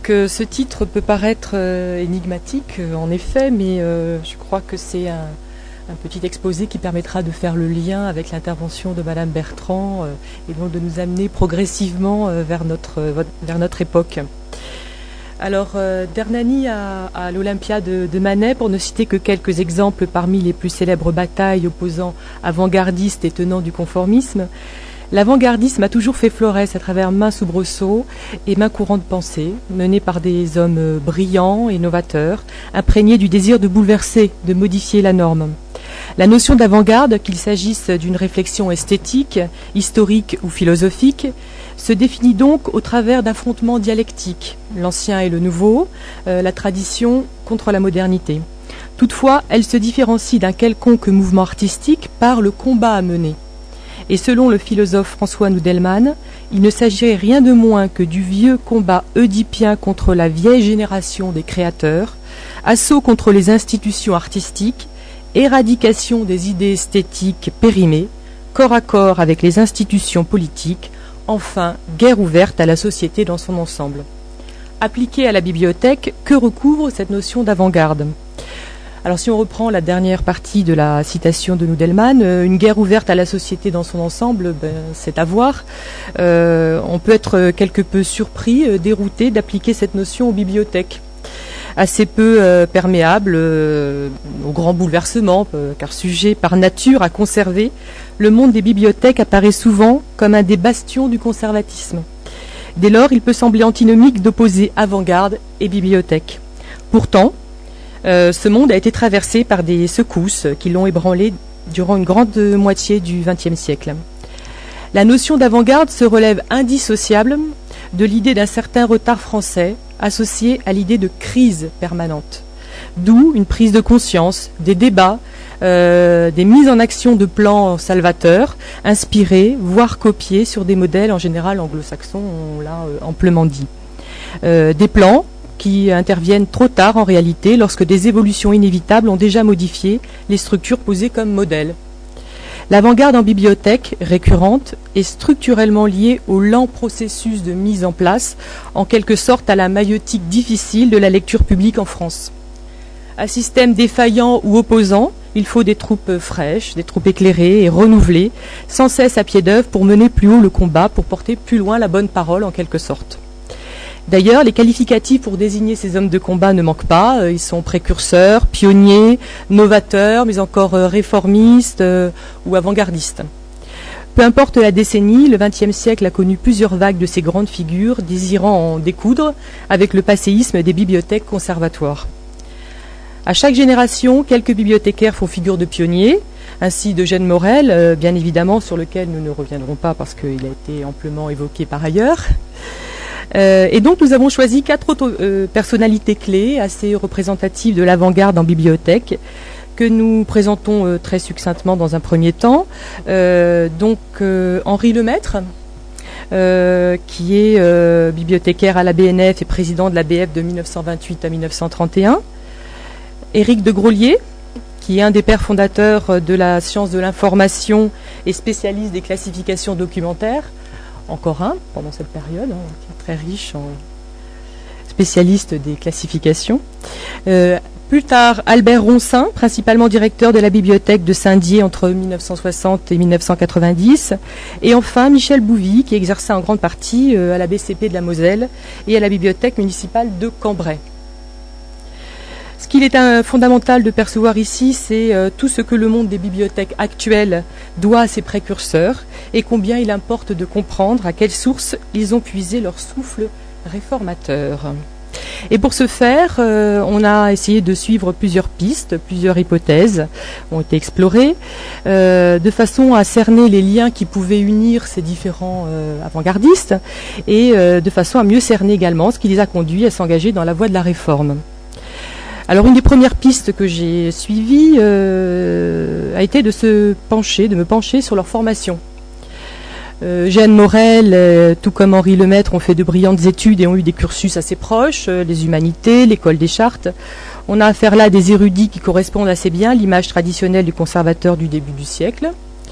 ce titre peut paraître énigmatique, en effet, mais je crois que c'est un petit exposé qui permettra de faire le lien avec l'intervention de Madame Bertrand et donc de nous amener progressivement vers notre époque. Alors, d'Hernani à l'Olympia de Manet, pour ne citer que quelques exemples parmi les plus célèbres batailles opposant avant-gardistes et tenants du conformisme, l'avant-gardisme a toujours fait florès à travers maints soubresauts et maints courants de pensée, menés par des hommes brillants et novateurs, imprégnés du désir de bouleverser, de modifier la norme. La notion d'avant-garde, qu'il s'agisse d'une réflexion esthétique, historique ou philosophique, se définit donc au travers d'affrontements dialectiques, l'ancien et le nouveau, la tradition contre la modernité. Toutefois, elle se différencie d'un quelconque mouvement artistique par le combat à mener. Et selon le philosophe François Noudelman, il ne s'agirait rien de moins que du vieux combat oedipien contre la vieille génération des créateurs, assaut contre les institutions artistiques, éradication des idées esthétiques périmées, corps à corps avec les institutions politiques, enfin, guerre ouverte à la société dans son ensemble. Appliquée à la bibliothèque, que recouvre cette notion d'avant-garde ? Alors si on reprend la dernière partie de la citation de Noudelman, une guerre ouverte à la société dans son ensemble, c'est à voir. On peut être quelque peu surpris, dérouté d'appliquer cette notion aux bibliothèques. Assez peu perméable aux grands bouleversements, car sujet par nature à conserver, le monde des bibliothèques apparaît souvent comme un des bastions du conservatisme. Dès lors, il peut sembler antinomique d'opposer avant-garde et bibliothèque. Pourtant, ce monde a été traversé par des secousses qui l'ont ébranlé durant une grande moitié du XXe siècle. La notion d'avant-garde se relève indissociable de l'idée d'un certain retard français associé à l'idée de crise permanente. D'où une prise de conscience, des débats, des mises en action de plans salvateurs, inspirés, voire copiés sur des modèles en général anglo-saxons, on l'a amplement dit. Des plans qui interviennent trop tard en réalité, lorsque des évolutions inévitables ont déjà modifié les structures posées comme modèles. L'avant-garde en bibliothèque, récurrente, est structurellement liée au lent processus de mise en place, en quelque sorte à la maïeutique difficile de la lecture publique en France. À système défaillant ou opposant, il faut des troupes fraîches, des troupes éclairées et renouvelées, sans cesse à pied d'œuvre pour mener plus haut le combat, pour porter plus loin la bonne parole en quelque sorte. D'ailleurs, les qualificatifs pour désigner ces hommes de combat ne manquent pas. Ils sont précurseurs, pionniers, novateurs, mais encore réformistes ou avant-gardistes. Peu importe la décennie, le XXe siècle a connu plusieurs vagues de ces grandes figures désirant en découdre avec le passéisme des bibliothèques conservatoires. À chaque génération, quelques bibliothécaires font figure de pionniers, ainsi d'Eugène Morel, bien évidemment, sur lequel nous ne reviendrons pas parce qu'il a été amplement évoqué par ailleurs. Et donc nous avons choisi 4 autres personnalités clés assez représentatives de l'avant-garde en bibliothèque que nous présentons très succinctement dans un premier temps. Henri Lemaître, qui est bibliothécaire à la BNF et président de la BF de 1928 à 1931. Éric de Grolier, qui est un des pères fondateurs de la science de l'information et spécialiste des classifications documentaires. Encore un, pendant cette période, qui est très riche en spécialiste des classifications. Plus tard, Albert Roncin, principalement directeur de la bibliothèque de Saint-Dié entre 1960 et 1990. Et enfin, Michel Bouvy, qui exerçait en grande partie à la BCP de la Moselle et à la bibliothèque municipale de Cambrai. Ce qu'il est fondamental de percevoir ici, c'est tout ce que le monde des bibliothèques actuelles doit à ses précurseurs et combien il importe de comprendre à quelle source ils ont puisé leur souffle réformateur. Et pour ce faire, on a essayé de suivre plusieurs pistes, plusieurs hypothèses ont été explorées, de façon à cerner les liens qui pouvaient unir ces différents avant-gardistes et de façon à mieux cerner également ce qui les a conduits à s'engager dans la voie de la réforme. Alors une des premières pistes que j'ai suivies a été de me pencher sur leur formation. Jeanne Morel, tout comme Henri Lemaître, ont fait de brillantes études et ont eu des cursus assez proches, les humanités, l'école des chartes. On a affaire là à des érudits qui correspondent assez bien à l'image traditionnelle du conservateur du début du siècle.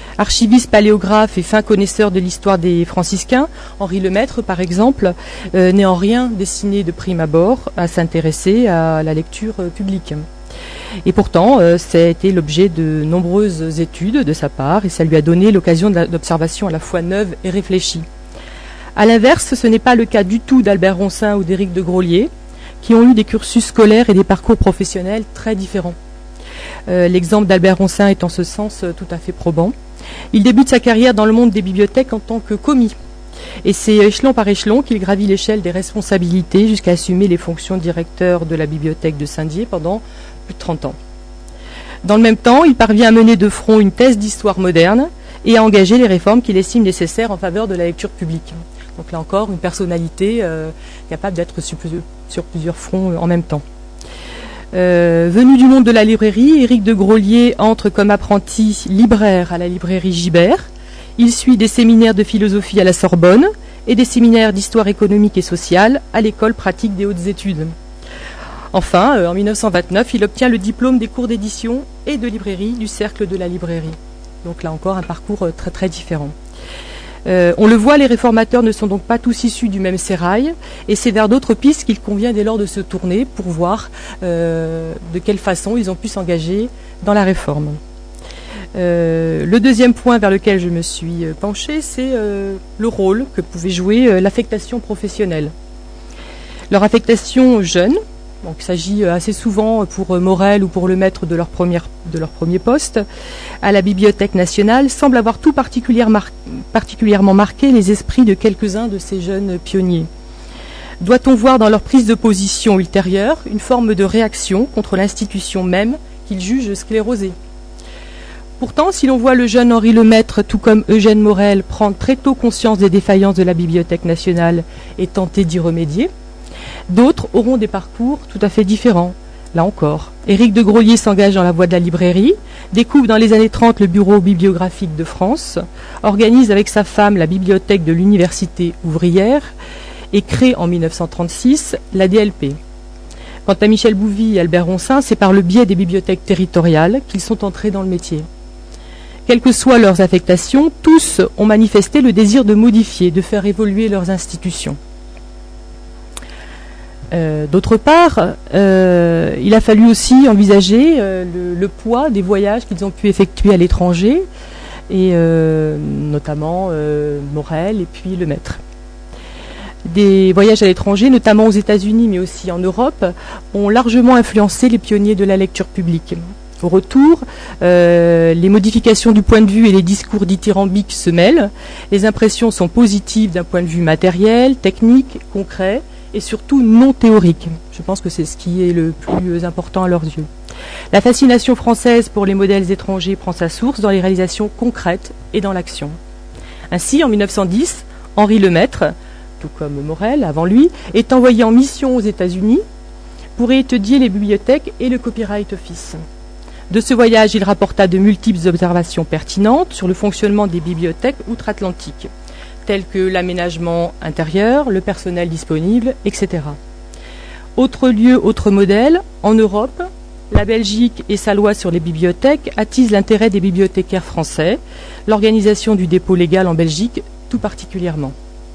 Archiviste, paléographe et fin connaisseur de l'histoire des franciscains, Henri Lemaître, par exemple, n'est en rien destiné de prime abord à s'intéresser à la lecture publique. Et pourtant, ça a été l'objet de nombreuses études de sa part et ça lui a donné l'occasion d'observations à la fois neuves et réfléchies. À l'inverse, ce n'est pas le cas du tout d'Albert Ronsin ou d'Éric de Grolier, qui ont eu des cursus scolaires et des parcours professionnels très différents. L'exemple d'Albert Ronsin est en ce sens tout à fait probant. Il débute sa carrière dans le monde des bibliothèques en tant que commis. Et c'est échelon par échelon qu'il gravit l'échelle des responsabilités jusqu'à assumer les fonctions de directeur de la bibliothèque de Saint-Dié pendant plus de 30 ans. Dans le même temps, il parvient à mener de front une thèse d'histoire moderne et à engager les réformes qu'il estime nécessaires en faveur de la lecture publique. Donc là encore, une personnalité capable d'être sur plusieurs fronts en même temps. Venu du monde de la librairie, Éric de Grolier entre comme apprenti libraire à la librairie Gibert. Il suit des séminaires de philosophie à la Sorbonne et des séminaires d'histoire économique et sociale à l'école pratique des hautes études. Enfin, en 1929, il obtient le diplôme des cours d'édition et de librairie du Cercle de la librairie. Donc là encore, un parcours très très différent. On le voit, les réformateurs ne sont donc pas tous issus du même sérail, et c'est vers d'autres pistes qu'il convient dès lors de se tourner pour voir de quelle façon ils ont pu s'engager dans la réforme. Le deuxième point vers lequel je me suis penchée, c'est le rôle que pouvait jouer l'affectation professionnelle. Leur affectation jeune, donc il s'agit assez souvent pour Morel ou pour Lemaître de leur premier poste, à la Bibliothèque nationale, semble avoir tout particulièrement marqué les esprits de quelques-uns de ces jeunes pionniers. Doit-on voir dans leur prise de position ultérieure une forme de réaction contre l'institution même qu'ils jugent sclérosée? Pourtant, si l'on voit le jeune Henri Lemaître, tout comme Eugène Morel, prendre très tôt conscience des défaillances de la Bibliothèque nationale et tenter d'y remédier, d'autres auront des parcours tout à fait différents. Là encore, Éric de Grolier s'engage dans la voie de la librairie, découvre dans les années 30 le Bureau bibliographique de France, organise avec sa femme la bibliothèque de l'Université ouvrière et crée en 1936 la DLP. Quant à Michel Bouvy et Albert Ronsin, c'est par le biais des bibliothèques territoriales qu'ils sont entrés dans le métier. Quelles que soient leurs affectations, tous ont manifesté le désir de modifier, de faire évoluer leurs institutions. D'autre part, il a fallu aussi envisager le poids des voyages qu'ils ont pu effectuer à l'étranger, et notamment Morel et puis Lemaître. Des voyages à l'étranger, notamment aux États-Unis mais aussi en Europe, ont largement influencé les pionniers de la lecture publique. Au retour, les modifications du point de vue et les discours dithyrambiques se mêlent. Les impressions sont positives d'un point de vue matériel, technique, concret, et surtout non théorique. Je pense que c'est ce qui est le plus important à leurs yeux. La fascination française pour les modèles étrangers prend sa source dans les réalisations concrètes et dans l'action. Ainsi, en 1910, Henri Lemaître, tout comme Morel avant lui, est envoyé en mission aux États-Unis pour y étudier les bibliothèques et le Copyright Office. De ce voyage, il rapporta de multiples observations pertinentes sur le fonctionnement des bibliothèques outre-Atlantique, tels que l'aménagement intérieur, le personnel disponible, etc. Autre lieu, autre modèle, en Europe, la Belgique et sa loi sur les bibliothèques attisent l'intérêt des bibliothécaires français, l'organisation du dépôt légal en Belgique tout particulièrement.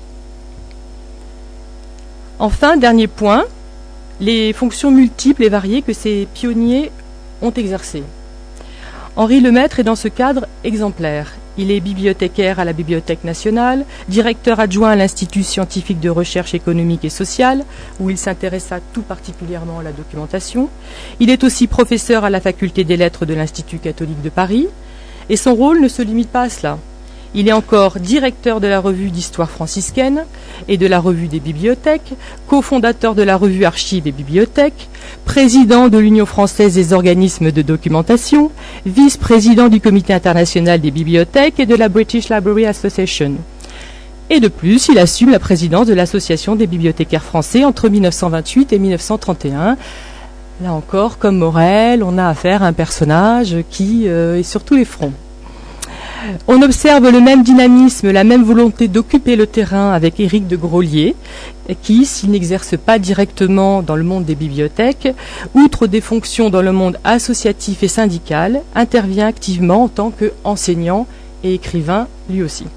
Enfin, dernier point, les fonctions multiples et variées que ces pionniers ont exercées. Henri Lemaître est dans ce cadre exemplaire. Il est bibliothécaire à la Bibliothèque nationale, directeur adjoint à l'Institut scientifique de recherche économique et sociale, où il s'intéressa tout particulièrement à la documentation. Il est aussi professeur à la faculté des lettres de l'Institut catholique de Paris, et son rôle ne se limite pas à cela. Il est encore directeur de la revue d'histoire franciscaine et de la revue des bibliothèques, cofondateur de la revue Archives et Bibliothèques, président de l'Union française des organismes de documentation, vice-président du Comité international des bibliothèques et de la British Library Association. Et de plus, il assume la présidence de l'Association des bibliothécaires français entre 1928 et 1931. Là encore, comme Morel, on a affaire à un personnage qui est sur tous les fronts. On observe le même dynamisme, la même volonté d'occuper le terrain avec Éric de Grolier, qui, s'il n'exerce pas directement dans le monde des bibliothèques, outre des fonctions dans le monde associatif et syndical, intervient activement en tant qu'enseignant et écrivain lui aussi.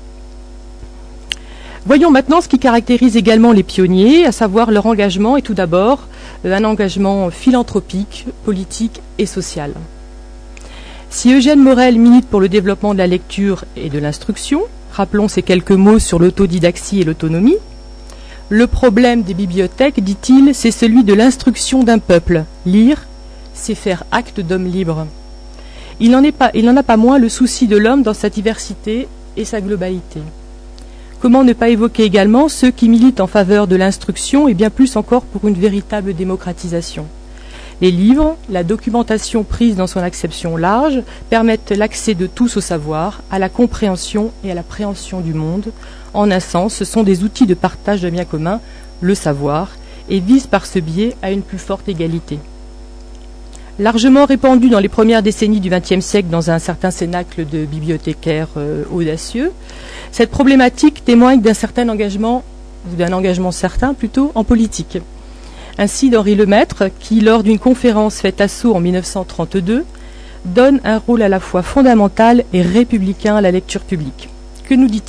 Voyons maintenant ce qui caractérise également les pionniers, à savoir leur engagement, et tout d'abord un engagement philanthropique, politique et social. Si Eugène Morel milite pour le développement de la lecture et de l'instruction, rappelons ces quelques mots sur l'autodidaxie et l'autonomie, le problème des bibliothèques, dit-il, c'est celui de l'instruction d'un peuple. Lire, c'est faire acte d'homme libre. Il n'en a pas moins le souci de l'homme dans sa diversité et sa globalité. Comment ne pas évoquer également ceux qui militent en faveur de l'instruction et bien plus encore pour une véritable démocratisation. Les livres, la documentation prise dans son acception large, permettent l'accès de tous au savoir, à la compréhension et à la préhension du monde. En un sens, ce sont des outils de partage de bien commun, le savoir, et visent par ce biais à une plus forte égalité. Largement répandue dans les premières décennies du XXe siècle dans un certain cénacle de bibliothécaires audacieux, cette problématique témoigne d'un certain engagement, ou d'un engagement certain plutôt, en politique. Ainsi d'Henri Lemaître, qui, lors d'une conférence faite à Sceaux en 1932, donne un rôle à la fois fondamental et républicain à la lecture publique. Que nous dit-il ?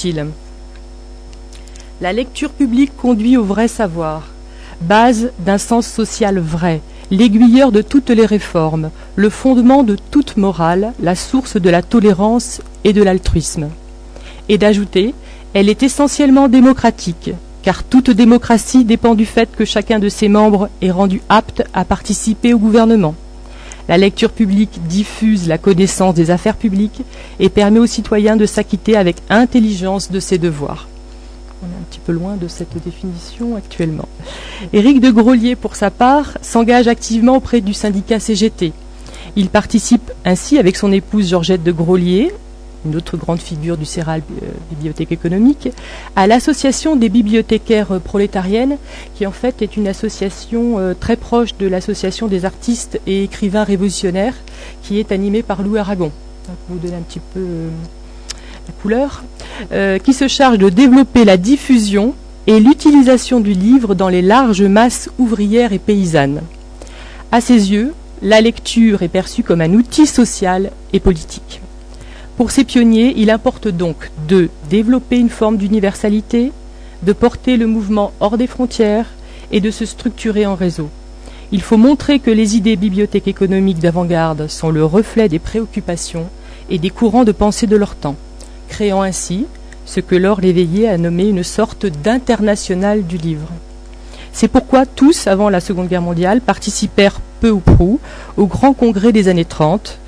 La lecture publique conduit au vrai savoir, base d'un sens social vrai, l'aiguilleur de toutes les réformes, le fondement de toute morale, la source de la tolérance et de l'altruisme. Et d'ajouter, elle est essentiellement démocratique, car toute démocratie dépend du fait que chacun de ses membres est rendu apte à participer au gouvernement. La lecture publique diffuse la connaissance des affaires publiques et permet aux citoyens de s'acquitter avec intelligence de ses devoirs. On est un petit peu loin de cette définition actuellement. Éric de Grolier, pour sa part, s'engage activement auprès du syndicat CGT. Il participe ainsi avec son épouse Georgette de Grolier, une autre grande figure du CERAL, Bibliothèque économique, à l'association des bibliothécaires prolétariennes, qui en fait est une association très proche de l'association des artistes et écrivains révolutionnaires, qui est animée par Louis Aragon. Donc, pour vous donner un petit peu la couleur, qui se charge de développer la diffusion et l'utilisation du livre dans les larges masses ouvrières et paysannes. À ses yeux, la lecture est perçue comme un outil social et politique. Pour ces pionniers, il importe donc de développer une forme d'universalité, de porter le mouvement hors des frontières et de se structurer en réseau. Il faut montrer que les idées bibliothèques économiques d'avant-garde sont le reflet des préoccupations et des courants de pensée de leur temps, créant ainsi ce que Laure Léveillé a nommé une sorte d'international du livre. C'est pourquoi tous, avant la Seconde Guerre mondiale, participèrent peu ou prou au grand congrès des années 30,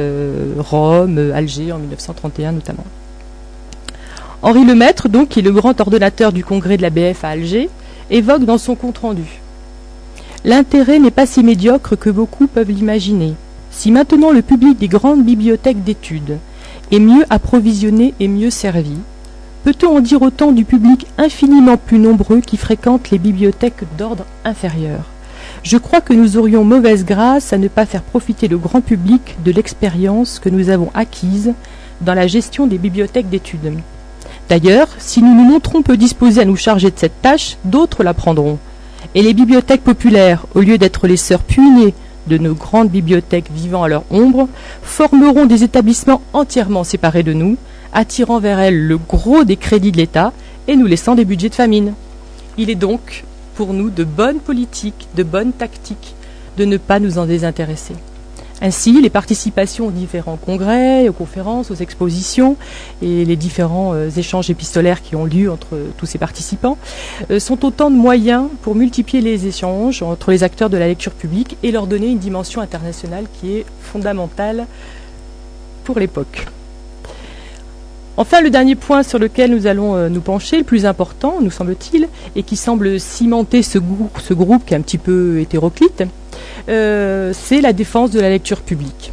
Rome, Alger en 1931 notamment. Henri Lemaître, donc, qui est le grand ordonnateur du congrès de la BF à Alger, évoque dans son compte-rendu: l'intérêt n'est pas si médiocre que beaucoup peuvent l'imaginer. Si maintenant le public des grandes bibliothèques d'études est mieux approvisionné et mieux servi, peut-on en dire autant du public infiniment plus nombreux qui fréquente les bibliothèques d'ordre inférieur ? Je crois que nous aurions mauvaise grâce à ne pas faire profiter le grand public de l'expérience que nous avons acquise dans la gestion des bibliothèques d'études. D'ailleurs, si nous nous montrons peu disposés à nous charger de cette tâche, d'autres la prendront. Et les bibliothèques populaires, au lieu d'être les sœurs puinées de nos grandes bibliothèques vivant à leur ombre, formeront des établissements entièrement séparés de nous, attirant vers elles le gros des crédits de l'État et nous laissant des budgets de famine. Il est donc pour nous de bonne politique, de bonne tactique, de ne pas nous en désintéresser. Ainsi, les participations aux différents congrès, aux conférences, aux expositions et les différents échanges épistolaires qui ont lieu entre tous ces participants sont autant de moyens pour multiplier les échanges entre les acteurs de la lecture publique et leur donner une dimension internationale qui est fondamentale pour l'époque. Enfin, le dernier point sur lequel nous allons nous pencher, le plus important, nous semble-t-il, et qui semble cimenter ce groupe qui est un petit peu hétéroclite, c'est la défense de la lecture publique.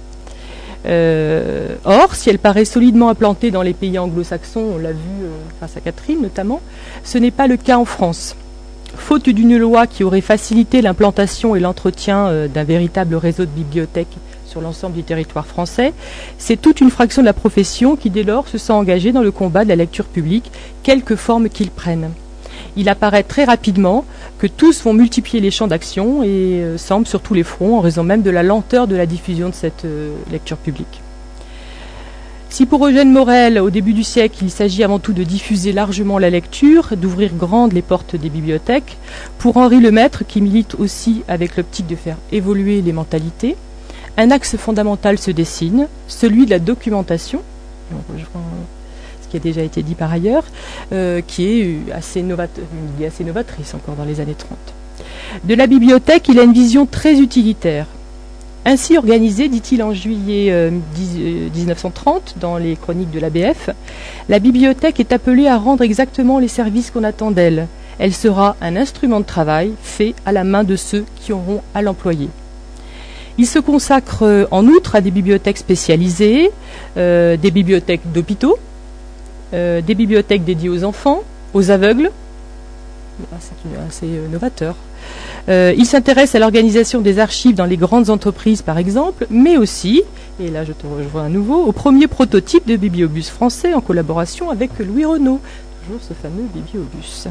Or, si elle paraît solidement implantée dans les pays anglo-saxons, on l'a vu grâce à Catherine notamment, ce n'est pas le cas en France. Faute d'une loi qui aurait facilité l'implantation et l'entretien d'un véritable réseau de bibliothèques sur l'ensemble du territoire français, c'est toute une fraction de la profession qui dès lors se sent engagée dans le combat de la lecture publique, quelque forme qu'il prenne. Il apparaît très rapidement que tous vont multiplier les champs d'action et semblent sur tous les fronts en raison même de la lenteur de la diffusion de cette lecture publique. Si pour Eugène Morel, au début du siècle, il s'agit avant tout de diffuser largement la lecture, d'ouvrir grandes les portes des bibliothèques, pour Henri Lemaître, qui milite aussi avec l'optique de faire évoluer les mentalités, un axe fondamental se dessine, celui de la documentation, on rejoint ce qui a déjà été dit par ailleurs, qui est assez novatrice encore dans les années 30. De la bibliothèque, il a une vision très utilitaire. Ainsi organisée, dit-il en juillet 1930, dans les chroniques de l'ABF, la bibliothèque est appelée à rendre exactement les services qu'on attend d'elle. Elle sera un instrument de travail fait à la main de ceux qui auront à l'employer. Il se consacre en outre à des bibliothèques spécialisées, des bibliothèques d'hôpitaux, des bibliothèques dédiées aux enfants, aux aveugles. C'est assez novateur. Il s'intéresse à l'organisation des archives dans les grandes entreprises, par exemple, mais aussi, et là je te rejoins à nouveau, au premier prototype de bibliobus français en collaboration avec Louis Renault. Toujours ce fameux bibliobus.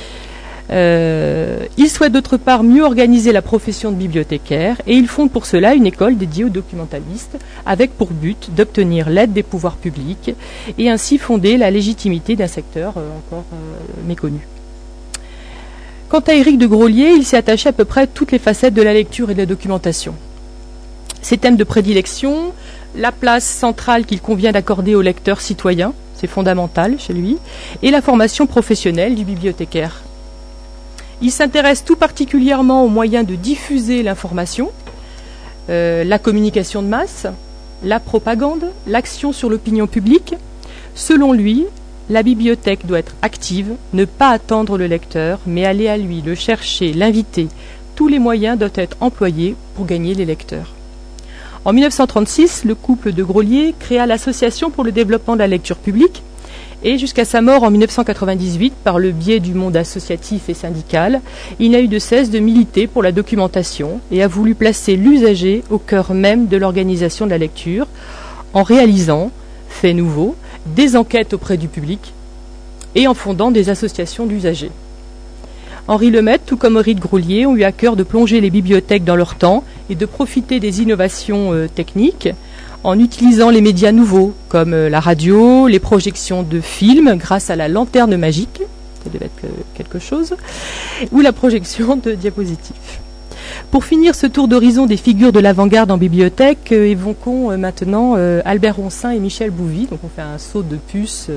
Il souhaite d'autre part mieux organiser la profession de bibliothécaire et il fonde pour cela une école dédiée aux documentalistes avec pour but d'obtenir l'aide des pouvoirs publics et ainsi fonder la légitimité d'un secteur encore méconnu. Quant à Éric de Grolier, il s'est attaché à peu près toutes les facettes de la lecture et de la documentation. Ses thèmes de prédilection, la place centrale qu'il convient d'accorder au lecteur citoyen, c'est fondamental chez lui, et la formation professionnelle du bibliothécaire. Il s'intéresse tout particulièrement aux moyens de diffuser l'information, la communication de masse, la propagande, l'action sur l'opinion publique. Selon lui, la bibliothèque doit être active, ne pas attendre le lecteur, mais aller à lui, le chercher, l'inviter. Tous les moyens doivent être employés pour gagner les lecteurs. En 1936, le couple de Grolier créa l'Association pour le développement de la lecture publique et jusqu'à sa mort en 1998, par le biais du monde associatif et syndical, il n'a eu de cesse de militer pour la documentation et a voulu placer l'usager au cœur même de l'organisation de la lecture en réalisant, fait nouveau, des enquêtes auprès du public et en fondant des associations d'usagers. Henri Lemaître, tout comme Éric Grolier, ont eu à cœur de plonger les bibliothèques dans leur temps et de profiter des innovations techniques en utilisant les médias nouveaux comme la radio, les projections de films grâce à la lanterne magique, ça devait être quelque chose, ou la projection de diapositives. Pour finir ce tour d'horizon des figures de l'avant-garde en bibliothèque, évoquons maintenant Albert Ronsin et Michel Bouvy. Donc on fait un saut de puce,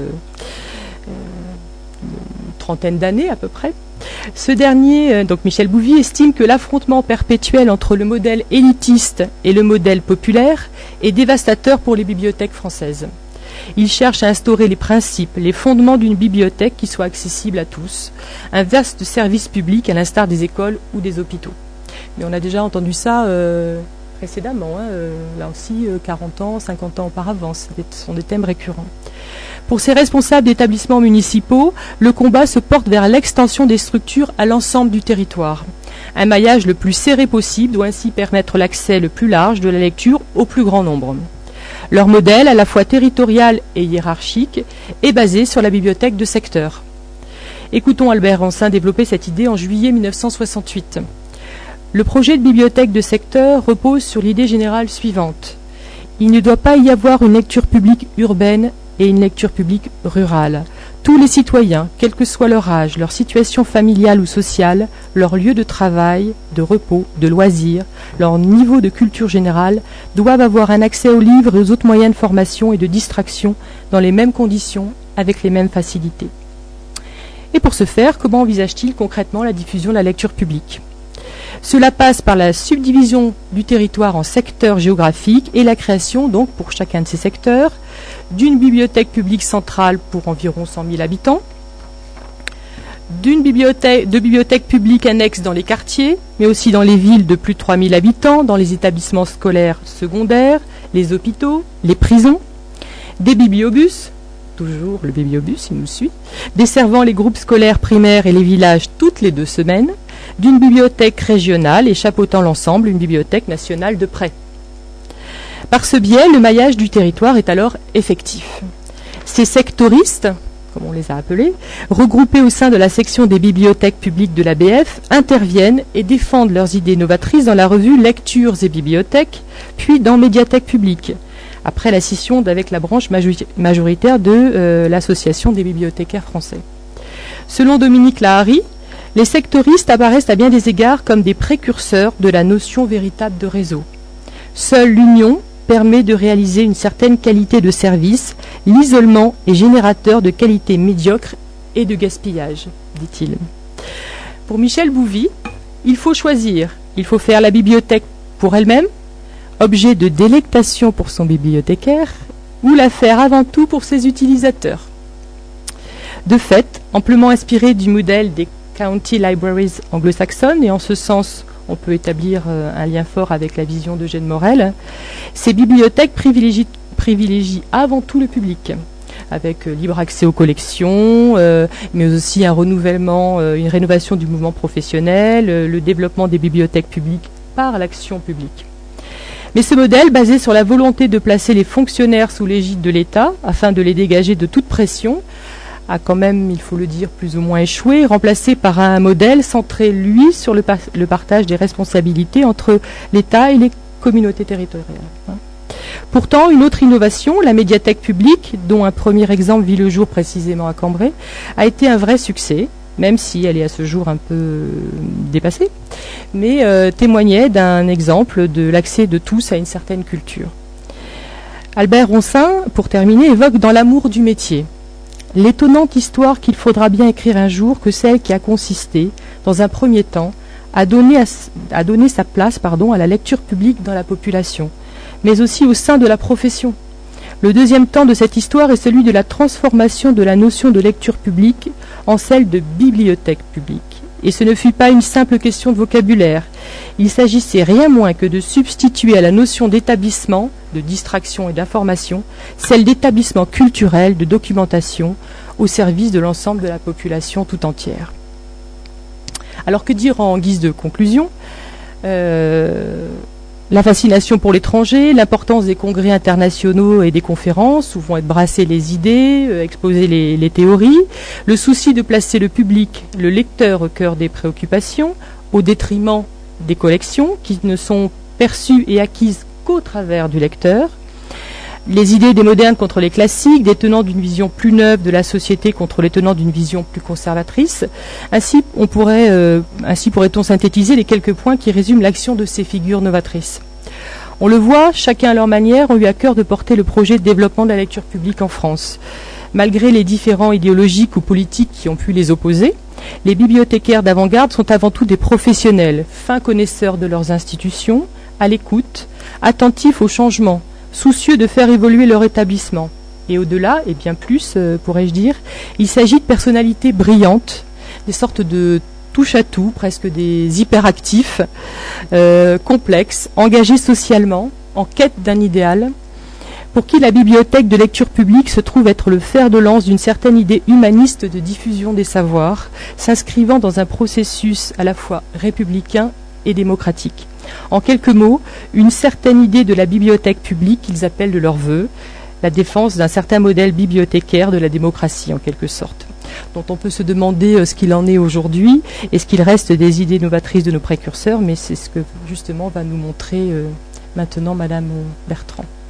une trentaine d'années à peu près. Ce dernier, donc Michel Bouvy, estime que l'affrontement perpétuel entre le modèle élitiste et le modèle populaire est dévastateur pour les bibliothèques françaises. Il cherche à instaurer les principes, les fondements d'une bibliothèque qui soit accessible à tous, un vaste service public à l'instar des écoles ou des hôpitaux. Mais on a déjà entendu ça précédemment, là aussi 40 ans, 50 ans auparavant, ce sont des thèmes récurrents. Pour ces responsables d'établissements municipaux, le combat se porte vers l'extension des structures à l'ensemble du territoire. Un maillage le plus serré possible doit ainsi permettre l'accès le plus large de la lecture au plus grand nombre. Leur modèle, à la fois territorial et hiérarchique, est basé sur la bibliothèque de secteur. Écoutons Albert Ronsin développer cette idée en juillet 1968. Le projet de bibliothèque de secteur repose sur l'idée générale suivante. Il ne doit pas y avoir une lecture publique urbaine et une lecture publique rurale. Tous les citoyens, quel que soit leur âge, leur situation familiale ou sociale, leur lieu de travail, de repos, de loisirs, leur niveau de culture générale, doivent avoir un accès aux livres et aux autres moyens de formation et de distraction dans les mêmes conditions, avec les mêmes facilités. Et pour ce faire, comment envisage-t-il concrètement la diffusion de la lecture publique ? Cela passe par la subdivision du territoire en secteurs géographiques et la création, donc, pour chacun de ces secteurs, d'une bibliothèque publique centrale pour environ 100 000 habitants, de bibliothèques publiques annexes dans les quartiers, mais aussi dans les villes de plus de 3 000 habitants, dans les établissements scolaires secondaires, les hôpitaux, les prisons, des bibliobus, toujours le bibliobus, il nous suit, desservant les groupes scolaires primaires et les villages toutes les 2 semaines, d'une bibliothèque régionale et chapeautant l'ensemble, une bibliothèque nationale de près. Par ce biais, le maillage du territoire est alors effectif. Ces sectoristes, comme on les a appelés, regroupés au sein de la section des bibliothèques publiques de l'ABF, interviennent et défendent leurs idées novatrices dans la revue Lectures et bibliothèques, puis dans Médiathèque publique, après la scission avec la branche majoritaire de l'Association des bibliothécaires français. Selon Dominique Lahari, les sectoristes apparaissent à bien des égards comme des précurseurs de la notion véritable de réseau. Seule l'union permet de réaliser une certaine qualité de service, l'isolement est générateur de qualité médiocre et de gaspillage, dit-il. Pour Michel Bouvy, il faut choisir, il faut faire la bibliothèque pour elle-même, objet de délectation pour son bibliothécaire, ou la faire avant tout pour ses utilisateurs. De fait, amplement inspiré du modèle des County Libraries anglo-saxonnes, et en ce sens, on peut établir un lien fort avec la vision d'Eugène Morel, ces bibliothèques privilégient avant tout le public, avec libre accès aux collections, mais aussi un renouvellement, une rénovation du mouvement professionnel, le développement des bibliothèques publiques par l'action publique. Mais ce modèle, basé sur la volonté de placer les fonctionnaires sous l'égide de l'État, afin de les dégager de toute pression, a quand même, il faut le dire, plus ou moins échoué, remplacé par un modèle centré, lui, sur le partage des responsabilités entre l'État et les communautés territoriales. Pourtant, une autre innovation, la médiathèque publique, dont un premier exemple vit le jour précisément à Cambrai, a été un vrai succès, même si elle est à ce jour un peu dépassée, mais témoignait d'un exemple de l'accès de tous à une certaine culture. Albert Ronsin, pour terminer, évoque dans l'amour du métier l'étonnante histoire qu'il faudra bien écrire un jour que celle qui a consisté, dans un premier temps, à donner sa place à la lecture publique dans la population, mais aussi au sein de la profession. Le deuxième temps de cette histoire est celui de la transformation de la notion de lecture publique en celle de bibliothèque publique. Et ce ne fut pas une simple question de vocabulaire. Il s'agissait rien moins que de substituer à la notion d'établissement, de distraction et d'information, celle d'établissement culturel, de documentation, au service de l'ensemble de la population tout entière. Alors que dire en guise de conclusion ? La fascination pour l'étranger, l'importance des congrès internationaux et des conférences où vont être brassées les idées, exposées les théories, le souci de placer le public, le lecteur au cœur des préoccupations, au détriment des collections qui ne sont perçues et acquises qu'au travers du lecteur, les idées des modernes contre les classiques, des tenants d'une vision plus neuve de la société contre les tenants d'une vision plus conservatrice. Ainsi pourrait-on synthétiser les quelques points qui résument l'action de ces figures novatrices. On le voit, chacun à leur manière ont eu à cœur de porter le projet de développement de la lecture publique en France. Malgré les différents idéologiques ou politiques qui ont pu les opposer, les bibliothécaires d'avant-garde sont avant tout des professionnels, fins connaisseurs de leurs institutions, à l'écoute, attentifs aux changements, soucieux de faire évoluer leur établissement. Et au-delà, et bien plus, pourrais-je dire, il s'agit de personnalités brillantes, des sortes de touche-à-tout, presque des hyperactifs, complexes, engagés socialement, en quête d'un idéal, pour qui la bibliothèque de lecture publique se trouve être le fer de lance d'une certaine idée humaniste de diffusion des savoirs, s'inscrivant dans un processus à la fois républicain et démocratique. En quelques mots, une certaine idée de la bibliothèque publique qu'ils appellent de leur vœu, la défense d'un certain modèle bibliothécaire de la démocratie en quelque sorte, dont on peut se demander ce qu'il en est aujourd'hui et ce qu'il reste des idées novatrices de nos précurseurs, mais c'est ce que justement va nous montrer maintenant Madame Bertrand.